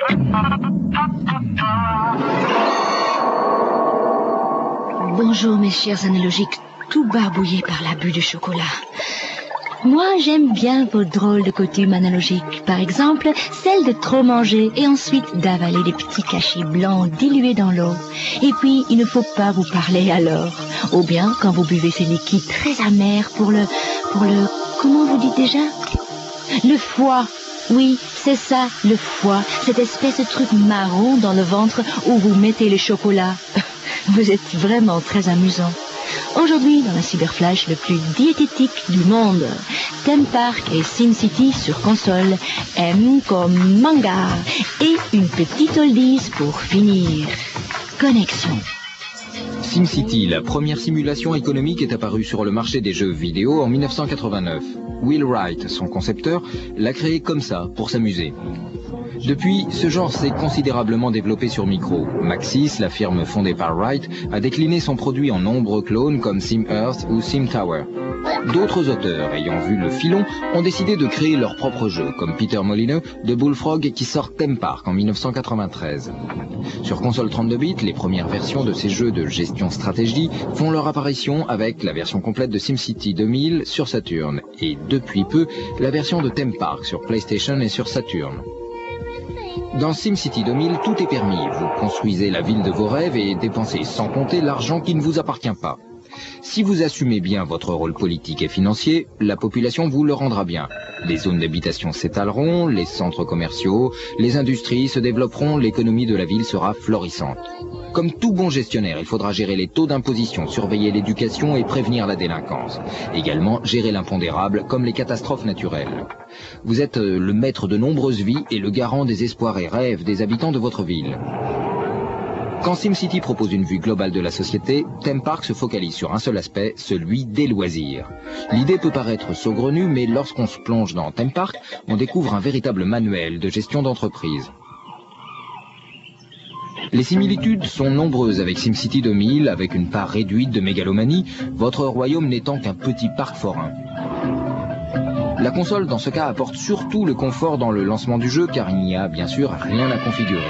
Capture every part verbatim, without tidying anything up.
Bonjour mes chers analogiques, tout barbouillés par l'abus du chocolat. Moi, j'aime bien vos drôles de coutumes analogiques. Par exemple, celle de trop manger et ensuite d'avaler des petits cachets blancs dilués dans l'eau. Et puis, il ne faut pas vous parler alors. Ou bien, quand vous buvez ces liquides très amers pour le... pour le... comment vous dites déjà? Le foie. Oui, c'est ça, le foie. Cette espèce de truc marron dans le ventre où vous mettez le chocolat. Vous êtes vraiment très amusant. Aujourd'hui, dans la Cyberflash le plus diététique du monde, Theme Park et SimCity sur console, M comme manga, et une petite oldies pour finir. Connexion. SimCity, la première simulation économique, est apparue sur le marché des jeux vidéo en mille neuf cent quatre-vingt-neuf. Will Wright, son concepteur, l'a créé comme ça, pour s'amuser. Depuis, ce genre s'est considérablement développé sur micro. Maxis, la firme fondée par Wright, a décliné son produit en nombreux clones comme SimEarth ou SimTower. D'autres auteurs, ayant vu le filon, ont décidé de créer leur propre jeu, comme Peter Molyneux de Bullfrog qui sort Theme Park en mille neuf cent quatre-vingt-treize. Sur console trente-deux bits, les premières versions de ces jeux de gestion-stratégie font leur apparition avec la version complète de SimCity deux mille sur Saturn, et depuis peu, la version de Theme Park sur PlayStation et sur Saturn. Dans SimCity deux mille, tout est permis. Vous construisez la ville de vos rêves et dépensez sans compter l'argent qui ne vous appartient pas. Si vous assumez bien votre rôle politique et financier, la population vous le rendra bien. Les zones d'habitation s'étaleront, les centres commerciaux, les industries se développeront, l'économie de la ville sera florissante. Comme tout bon gestionnaire, il faudra gérer les taux d'imposition, surveiller l'éducation et prévenir la délinquance. Également, gérer l'impondérable comme les catastrophes naturelles. Vous êtes le maître de nombreuses vies et le garant des espoirs et rêves des habitants de votre ville. Quand SimCity propose une vue globale de la société, Theme Park se focalise sur un seul aspect, celui des loisirs. L'idée peut paraître saugrenue, mais lorsqu'on se plonge dans Theme Park, on découvre un véritable manuel de gestion d'entreprise. Les similitudes sont nombreuses avec SimCity deux mille, avec une part réduite de mégalomanie, votre royaume n'étant qu'un petit parc forain. La console, dans ce cas, apporte surtout le confort dans le lancement du jeu, car il n'y a bien sûr rien à configurer.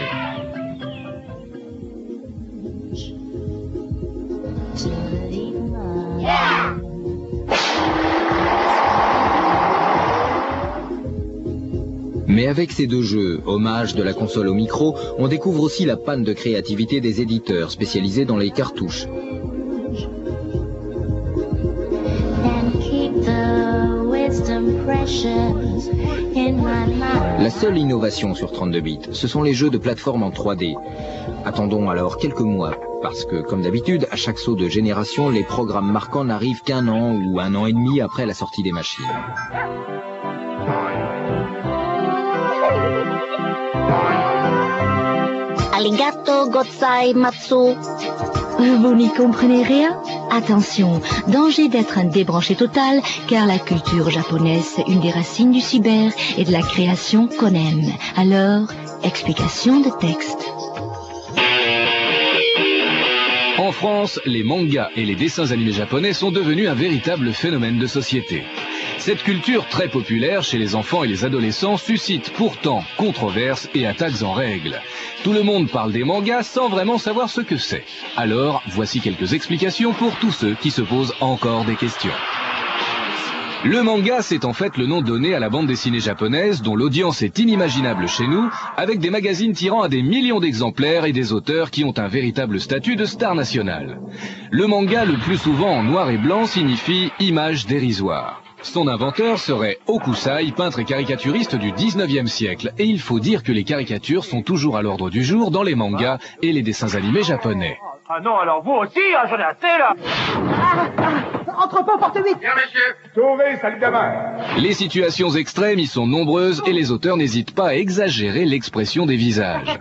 Mais avec ces deux jeux, hommage de la console au micro, on découvre aussi la panne de créativité des éditeurs spécialisés dans les cartouches. La seule innovation sur trente-deux bits, ce sont les jeux de plateforme en trois D. Attendons alors quelques mois, parce que, comme d'habitude, à chaque saut de génération, les programmes marquants n'arrivent qu'un an ou un an et demi après la sortie des machines. Arigato gozaimatsu. Vous n'y comprenez rien? Attention, danger d'être un débranché total, car la culture japonaise, c'est une des racines du cyber et de la création qu'on aime. Alors, explication de texte. En France, les mangas et les dessins animés japonais sont devenus un véritable phénomène de société. Cette culture très populaire chez les enfants et les adolescents suscite pourtant controverses et attaques en règle. Tout le monde parle des mangas sans vraiment savoir ce que c'est. Alors, voici quelques explications pour tous ceux qui se posent encore des questions. Le manga, c'est en fait le nom donné à la bande dessinée japonaise dont l'audience est inimaginable chez nous, avec des magazines tirant à des millions d'exemplaires et des auteurs qui ont un véritable statut de star nationale. Le manga, le plus souvent en noir et blanc, signifie image dérisoire. Son inventeur serait Hokusai, peintre et caricaturiste du dix-neuvième siècle, et il faut dire que les caricatures sont toujours à l'ordre du jour dans les mangas et les dessins animés japonais. Ah non, alors vous aussi, hein, j'en ai assez là. Ah, ah, entrepôt, porte huit. Bien, messieurs. Sauvé, salut demain. Les situations extrêmes y sont nombreuses et les auteurs n'hésitent pas à exagérer l'expression des visages.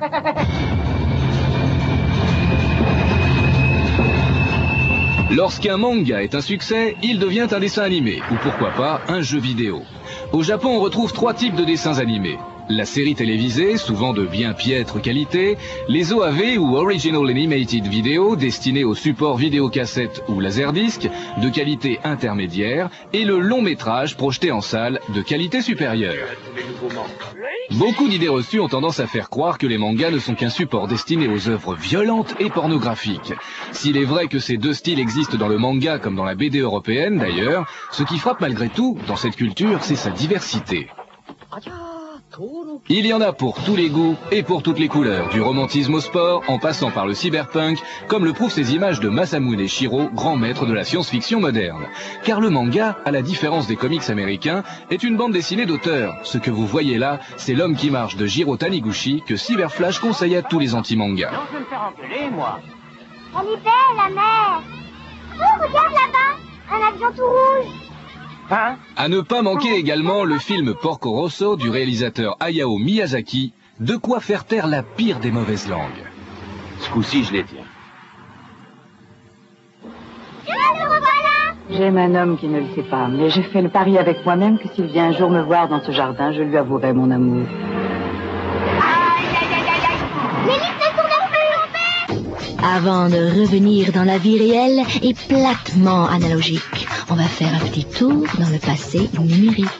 Lorsqu'un manga est un succès, il devient un dessin animé, ou pourquoi pas un jeu vidéo. Au Japon, on retrouve trois types de dessins animés. La série télévisée, souvent de bien piètre qualité, les O A V ou Original Animated Video, destinés aux supports vidéocassette ou laserdisc, de qualité intermédiaire, et le long métrage projeté en salle, de qualité supérieure. Beaucoup d'idées reçues ont tendance à faire croire que les mangas ne sont qu'un support destiné aux œuvres violentes et pornographiques. S'il est vrai que ces deux styles existent dans le manga comme dans la B D européenne d'ailleurs, ce qui frappe malgré tout dans cette culture, c'est sa diversité. Il y en a pour tous les goûts et pour toutes les couleurs, du romantisme au sport, en passant par le cyberpunk, comme le prouvent ces images de Masamune Shirow, grand maître de la science-fiction moderne. Car le manga, à la différence des comics américains, est une bande dessinée d'auteur. Ce que vous voyez là, c'est L'homme qui marche de Jiro Taniguchi, que Cyberflash conseille à tous les anti-mangas. Non, je vais me faire engueuler, moi. Elle est belle, la mer. Oh, regarde là-bas, un avion tout rouge. Hein? À ne pas manquer également le film Porco Rosso du réalisateur Hayao Miyazaki, de quoi faire taire la pire des mauvaises langues. Ce coup-ci, je les tiens. Ah, le revoilà. J'aime un homme qui ne le sait pas, mais j'ai fait le pari avec moi-même que s'il vient un jour me voir dans ce jardin, je lui avouerai mon amour. Avant de revenir dans la vie réelle et platement analogique, on va faire un petit tour dans le passé numérique.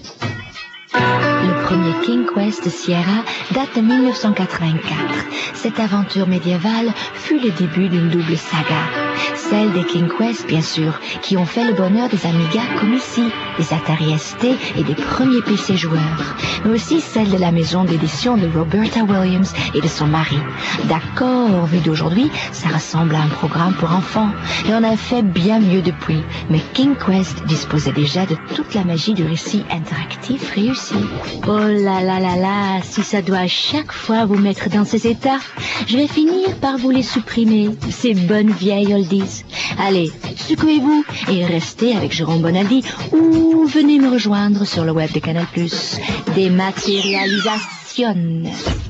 Le premier King Quest de Sierra date de mille neuf cent quatre-vingt-quatre. Cette aventure médiévale fut le début d'une double saga. Celle des King Quest, bien sûr, qui ont fait le bonheur des Amiga comme ici, des Atari S T et des premiers P C joueurs, mais aussi celle de la maison d'édition de Roberta Williams et de son mari. D'accord, vu d'aujourd'hui, ça ressemble à un programme pour enfants, et on a fait bien mieux depuis, mais King Quest disposait déjà de toute la magie du récit interactif réussi. Oh là là là là, si ça doit à chaque fois vous mettre dans ces états, je vais finir par vous les supprimer, ces bonnes vieilles oldies. Allez, secouez-vous et restez avec Jérôme Bonaldi ou venez me rejoindre sur le web de Canal plus. Dématérialisation.